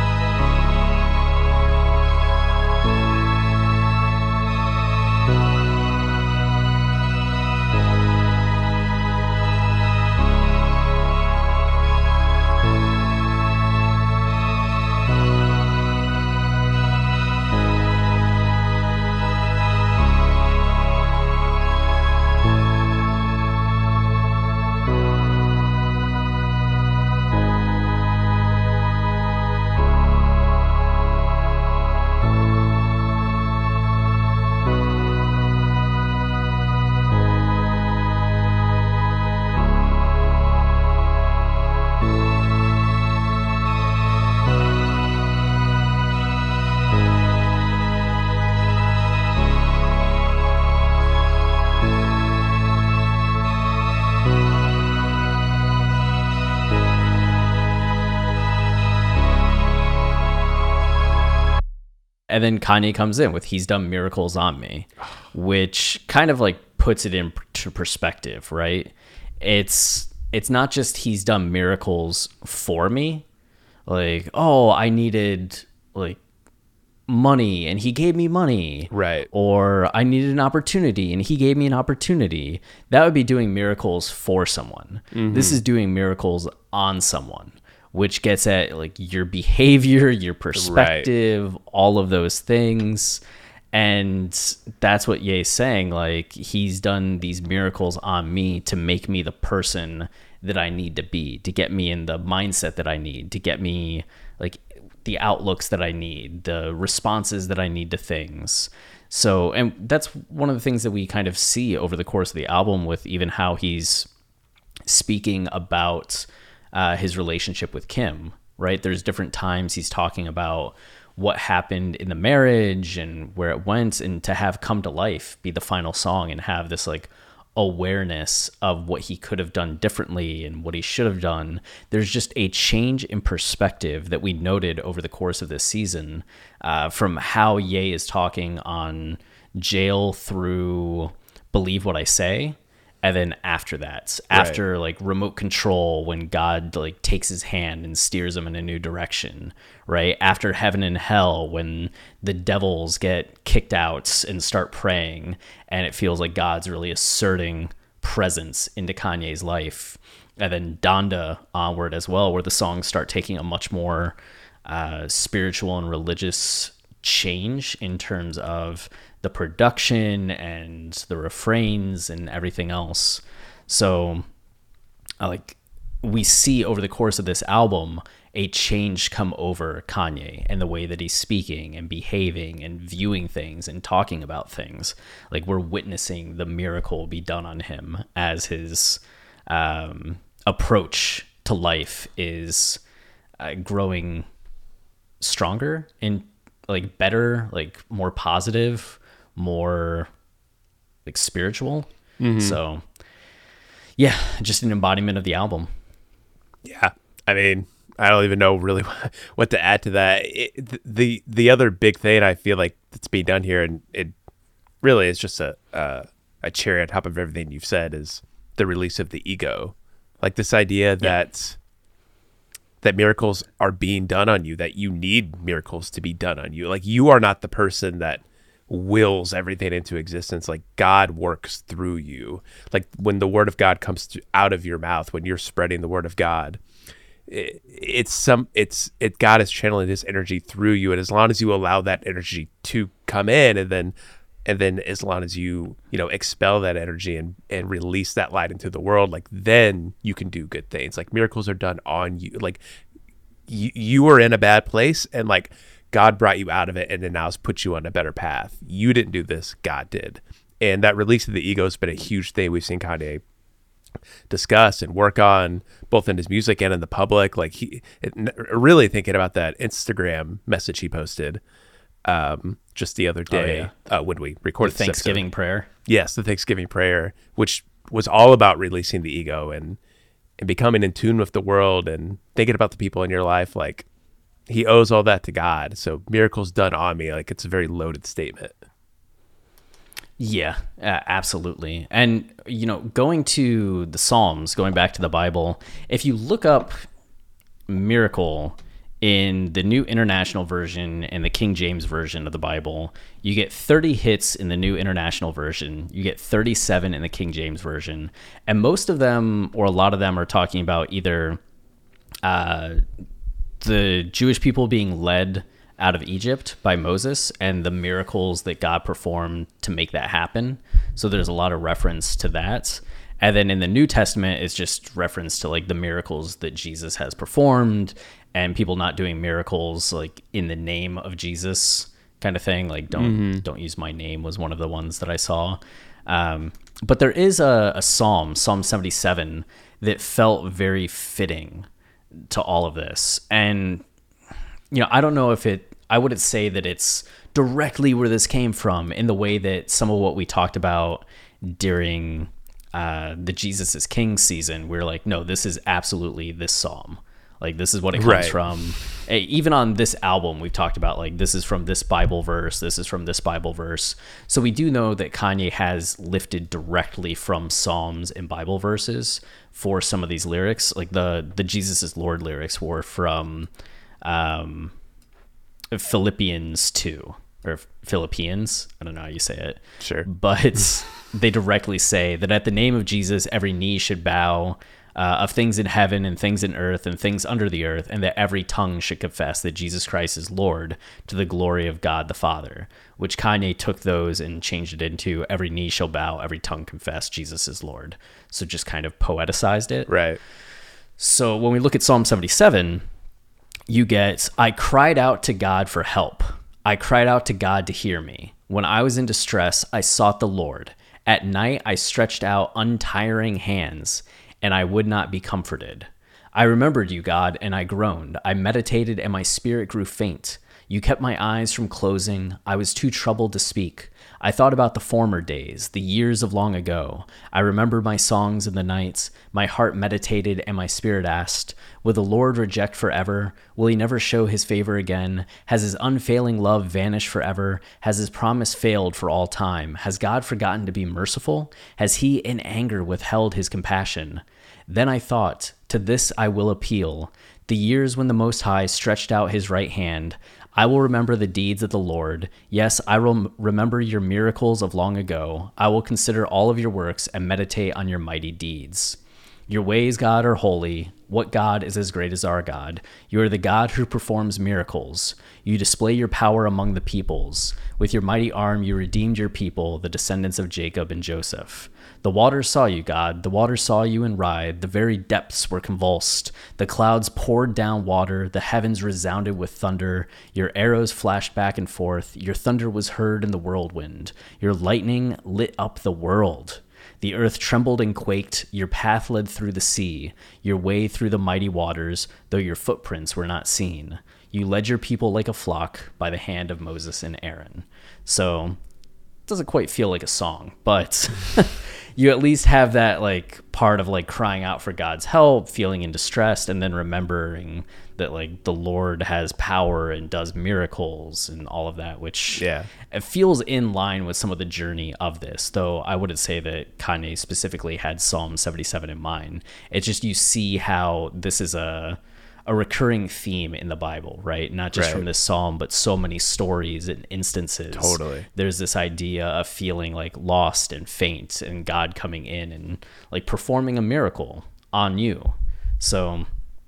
And then Kanye comes in with He's Done Miracles on Me, which kind of like puts it into perspective, right? It's it's not just He's done miracles for me. Like, oh, I needed like money and He gave me money. Right. Or I needed an opportunity and He gave me an opportunity. That would be doing miracles for someone. Mm-hmm. This is doing miracles on someone, which gets at like your behavior, your perspective, right. all of those things. And that's what Ye's saying. Like, He's done these miracles on me to make me the person that I need to be, to get me in the mindset that I need, to get me like the outlooks that I need, the responses that I need to things. So, and that's one of the things that we kind of see over the course of the album with even how he's speaking about Uh, his relationship with Kim, right? There's different times he's talking about what happened in the marriage and where it went, and to have Come to Life be the final song and have this like awareness of what he could have done differently and what he should have done. There's just a change in perspective that we noted over the course of this season, uh, from how Ye is talking on Jail through Believe What I Say. And then after that, after right. like Remote Control, when God like takes his hand and steers him in a new direction, right? After Heaven and Hell, when the devils get kicked out and start praying, and it feels like God's really asserting presence into Kanye's life. And then Donda onward as well, where the songs start taking a much more uh, spiritual and religious change in terms of the production and the refrains and everything else. So like we see over the course of this album a change come over Kanye and the way that he's speaking and behaving and viewing things and talking about things. Like we're witnessing the miracle be done on him as his um, approach to life is uh, growing stronger and like better, like more positive, more like spiritual. Mm-hmm. So yeah, just an embodiment of the album. Yeah. I mean, I don't even know really what to add to that. It, the the other big thing I feel like that's being done here, and it really is just a uh, a cherry on top of everything you've said, is the release of the ego. Like this idea that yeah. that miracles are being done on you, that you need miracles to be done on you. Like you are not the person that wills everything into existence. Like God works through you. Like when the word of God comes to, out of your mouth, when you're spreading the word of God, it, it's some it's it God is channeling His energy through you, and as long as you allow that energy to come in, and then and then as long as you you know expel that energy and and release that light into the world, like then you can do good things. Like miracles are done on you. Like you you were in a bad place, and like God brought you out of it, and then now has put you on a better path. You didn't do this, God did. And that release of the ego has been a huge thing we've seen Kanye discuss and work on, both in his music and in the public. Like he it, really thinking about that Instagram message he posted um, just the other day oh, yeah. uh, when we recorded the Thanksgiving prayer. Yes, the Thanksgiving prayer, which was all about releasing the ego and and becoming in tune with the world and thinking about the people in your life. Like he owes all that to God. So miracles done on me, like it's a very loaded statement. Yeah, uh, absolutely. And, you know, going to the Psalms, going back to the Bible, if you look up miracle in the New International Version and the King James Version of the Bible, you get thirty hits in the New International Version. You get thirty-seven in the King James Version. And most of them, or a lot of them, are talking about either uh, the Jewish people being led out of Egypt by Moses and the miracles that God performed to make that happen. So there's a lot of reference to that. And then in the New Testament, it's just reference to like the miracles that Jesus has performed and people not doing miracles like in the name of Jesus kind of thing. Like don't, mm-hmm. don't use my name was one of the ones that I saw. Um, but there is a, a Psalm, Psalm seventy-seven, that felt very fitting to all of this. And you know, I don't know if it, I wouldn't say that it's directly where this came from in the way that some of what we talked about during uh, the Jesus is King season. We're like, no, this is absolutely this psalm. Like, this is what it comes Right. from. Even on this album, we've talked about, like, this is from this Bible verse. This is from this Bible verse. So we do know that Kanye has lifted directly from Psalms and Bible verses for some of these lyrics. Like, the, the Jesus is Lord lyrics were from um, Philippians two, or Philippians. I don't know how you say it. Sure. But they directly say that at the name of Jesus, every knee should bow, Uh, of things in heaven and things in earth and things under the earth, and that every tongue should confess that Jesus Christ is Lord, to the glory of God the Father, which Kanye took those and changed it into every knee shall bow, every tongue confess Jesus is Lord. So just kind of poeticized it. Right. So when we look at Psalm seventy-seven, you get, I cried out to God for help. I cried out to God to hear me. When I was in distress, I sought the Lord. At night, I stretched out untiring hands, and I would not be comforted. I remembered you, God, and I groaned. I meditated, and my spirit grew faint. You kept my eyes from closing. I was too troubled to speak. I thought about the former days, the years of long ago. I remembered my songs in the nights. My heart meditated, and my spirit asked, will the Lord reject forever? Will he never show his favor again? Has his unfailing love vanished forever? Has his promise failed for all time? Has God forgotten to be merciful? Has he in anger withheld his compassion? Then I thought, to this I will appeal. The years when the Most High stretched out his right hand, I will remember the deeds of the Lord. Yes, I will remember your miracles of long ago. I will consider all of your works and meditate on your mighty deeds. Your ways, God, are holy. What God is as great as our God? You are the God who performs miracles. You display your power among the peoples. With your mighty arm, you redeemed your people, the descendants of Jacob and Joseph. The waters saw you, God. The waters saw you and writhed. The very depths were convulsed. The clouds poured down water. The heavens resounded with thunder. Your arrows flashed back and forth. Your thunder was heard in the whirlwind. Your lightning lit up the world. The earth trembled and quaked. Your path led through the sea, your way through the mighty waters, though your footprints were not seen. You led your people like a flock by the hand of Moses and Aaron. So it doesn't quite feel like a song, but you at least have that like part of like crying out for God's help, feeling in distress, and then remembering that like the Lord has power and does miracles and all of that, which Yeah. it feels in line with some of the journey of this, though I wouldn't say that Kanye specifically had Psalm seventy-seven in mind. It's just you see how this is a a recurring theme in the Bible, right? Not just Right. from this psalm, but so many stories and instances. Totally. There's this idea of feeling like lost and faint and God coming in and like performing a miracle on you. So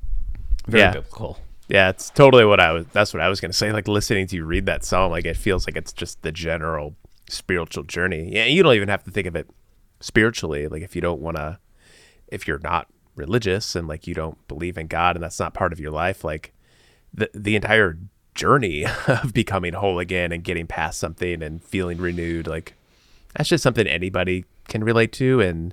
very Yeah. biblical. Yeah, it's totally what I was. That's what I was gonna say. Like listening to you read that psalm, like it feels like it's just the general spiritual journey. Yeah, you don't even have to think of it spiritually. Like if you don't want to, if you're not religious and like you don't believe in God and that's not part of your life, like the the entire journey of becoming whole again and getting past something and feeling renewed, like that's just something anybody can relate to. And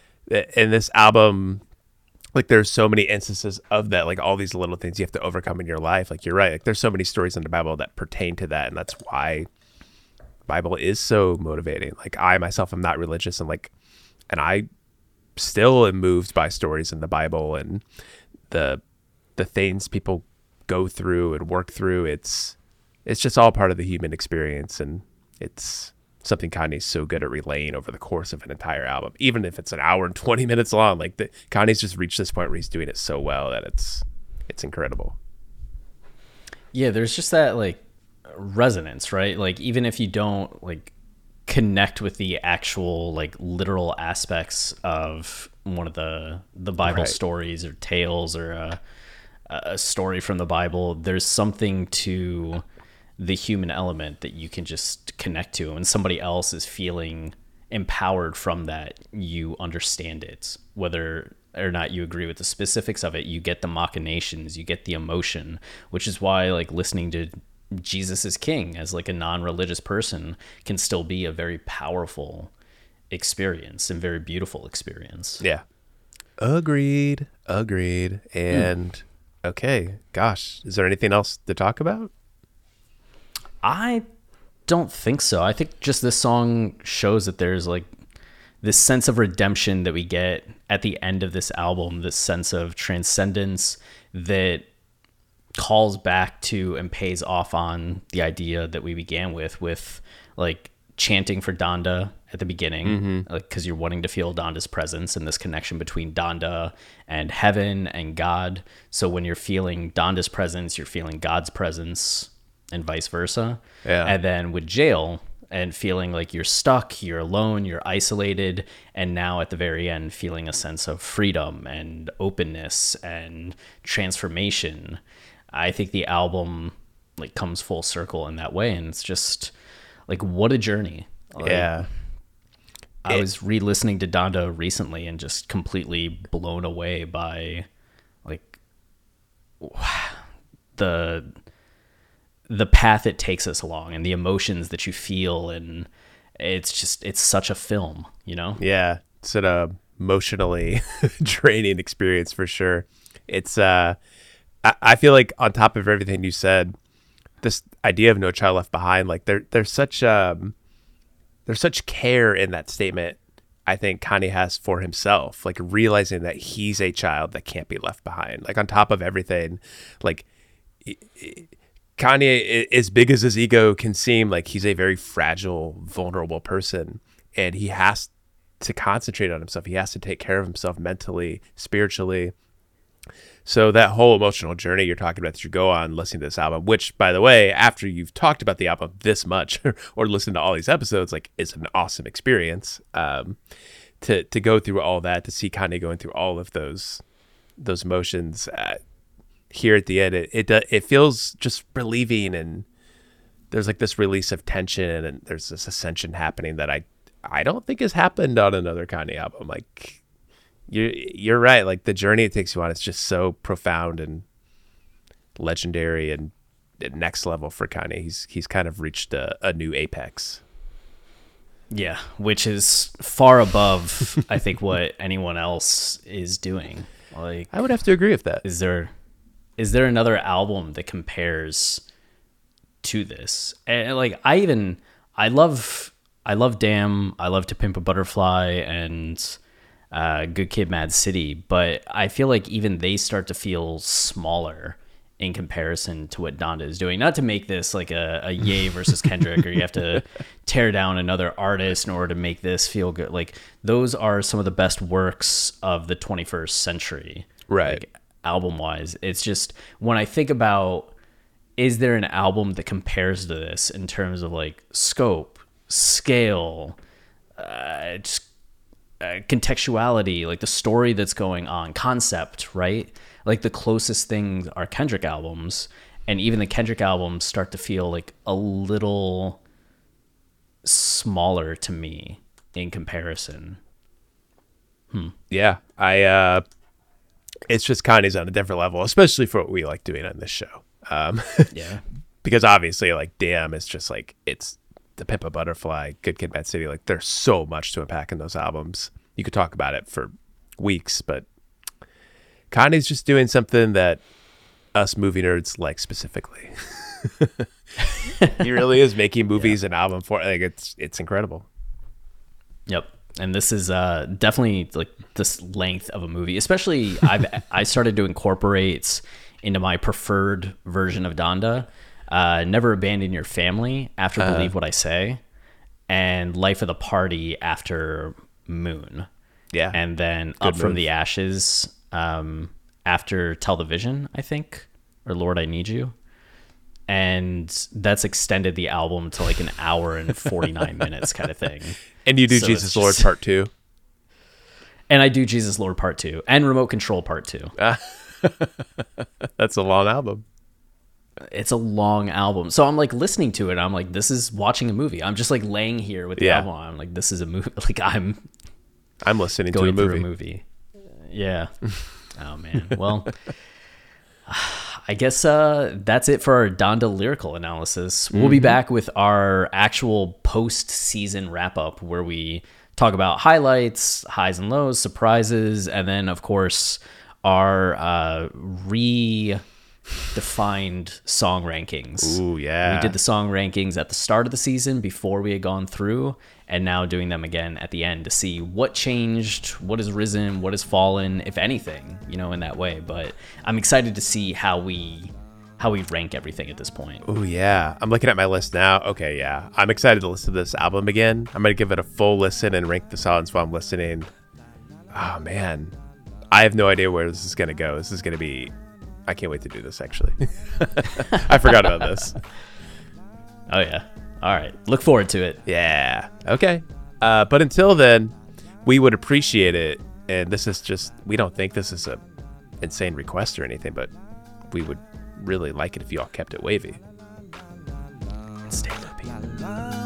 in this album, like there's so many instances of that, like all these little things you have to overcome in your life. Like you're right, like there's so many stories in the Bible that pertain to that, and that's why the Bible is so motivating. Like I myself am not religious, and like and I still am moved by stories in the Bible and the the things people go through and work through. It's it's just all part of the human experience, and it's something Kanye's so good at relaying over the course of an entire album, even if it's an hour and twenty minutes long. Like the, Kanye's just reached this point where he's doing it so well that it's it's incredible. Yeah, there's just that like resonance, right? Like even if you don't like connect with the actual like literal aspects of one of the the Bible Right. stories or tales or a, a story from the Bible, there's something to the human element that you can just connect to, and somebody else is feeling empowered from that. You understand it, whether or not you agree with the specifics of it. You get the machinations, you get the emotion, which is why like listening to Jesus is King as like a non-religious person can still be a very powerful experience and very beautiful experience. Yeah. Agreed. Agreed. And mm. okay, gosh, is there anything else to talk about? I don't think so. I think just this song shows that there's like this sense of redemption that we get at the end of this album, this sense of transcendence that calls back to and pays off on the idea that we began with, with like chanting for Donda at the beginning, mm-hmm. like, because you're wanting to feel Donda's presence and this connection between Donda and heaven and God. So when you're feeling Donda's presence, you're feeling God's presence, and vice versa. Yeah. And then with Jail and feeling like you're stuck, you're alone, you're isolated, and now at the very end feeling a sense of freedom and openness and transformation. I think the album like comes full circle in that way, and it's just like what a journey. Like, yeah. I it, was re-listening to Donda recently and just completely blown away by like the the path it takes us along and the emotions that you feel, and it's just it's such a film, you know? Yeah, it's an emotionally draining experience for sure. It's uh I, I feel like on top of everything you said, this idea of No Child Left Behind, like there there's such um there's such care in that statement I think Kanye has for himself, like realizing that he's a child that can't be left behind. Like on top of everything, like it, it, Kanye, as big as his ego can seem, like he's a very fragile, vulnerable person, and he has to concentrate on himself. He has to take care of himself mentally, spiritually. So that whole emotional journey you're talking about that you go on listening to this album, which, by the way, after you've talked about the album this much or listened to all these episodes, like is an awesome experience. Um, to to go through all that, to see Kanye going through all of those those emotions. Uh, here at the end, it, it it feels just relieving, and there's like this release of tension, and there's this ascension happening that I I don't think has happened on another Kanye album. Like you you're right, like the journey it takes you on is just so profound and legendary and next level for Kanye. He's he's kind of reached a, a new apex. Yeah, which is far above I think what anyone else is doing. Like I would have to agree with that. Is there Is there another album that compares to this? And like I even I love I love Damn, I love To Pimp a Butterfly and uh, Good Kid, Mad City, but I feel like even they start to feel smaller in comparison to what Donda is doing. Not to make this like a, a Ye versus Kendrick, or you have to tear down another artist in order to make this feel good. Like those are some of the best works of the twenty-first century, right? Like, album wise, it's just when I think about, is there an album that compares to this in terms of like scope, scale, uh, just uh, contextuality, like the story that's going on, concept, right? Like the closest things are Kendrick albums, and even the Kendrick albums start to feel like a little smaller to me in comparison. Hmm. Yeah, I. uh It's just Kanye's on a different level, especially for what we like doing on this show. Um, yeah, because obviously, like, Damn is just like it's the Pimp a Butterfly, Good Kid, Mad City. Like, there's so much to unpack in those albums. You could talk about it for weeks, but Kanye's just doing something that us movie nerds like specifically. He really is making movies yeah. and album for like it's it's incredible. Yep. And this is uh, definitely like this length of a movie, especially I've I started to incorporate into my preferred version of Donda, uh, Never Abandon Your Family after uh, Believe What I Say. and Life of the Party after Moon. Yeah. And then Good Up From move. the Ashes um, after Tell the Vision, I think, or Lord, I Need You. And that's extended the album to like an hour and forty-nine minutes kind of thing. And you do So Jesus it's Lord just- Part Two. And I do Jesus Lord Part Two and Remote Control Part Two. That's a long album. It's a long album. So I'm like listening to it. I'm like, this is watching a movie. I'm just like laying here with the Yeah. album on. I'm like, this is a movie. Like I'm I'm listening going to a through movie. a movie. Yeah. Oh man. Well, I guess uh, that's it for our Donda lyrical analysis. We'll be back with our actual post-season wrap-up where we talk about highlights, highs and lows, surprises, and then, of course, our uh, redefined song rankings. Ooh, yeah. We did the song rankings at the start of the season before we had gone through, and now doing them again at the end to see what changed, what has risen, what has fallen, if anything, you know, in that way. But I'm excited to see how we how we rank everything at this point. Oh yeah, I'm looking at my list now. Okay, yeah, I'm excited to listen to this album again. I'm gonna give it a full listen and rank the songs while I'm listening. Oh man, I have no idea where this is gonna go. This is gonna be. I can't wait to do this. Actually, I forgot about this. Oh yeah. All right. Look forward to it. Yeah. Okay. Uh, but until then, we would appreciate it. And this is just, we don't think this is a insane request or anything, but we would really like it if you all kept it wavy. Stay loopy. And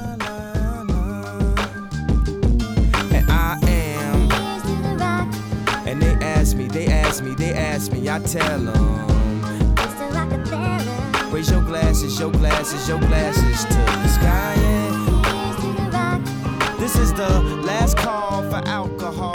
I am. And they ask me, they ask me, they ask me, I tell them. Raise your glasses, your glasses, your glasses to the sky. Yeah. This is the last call for alcohol.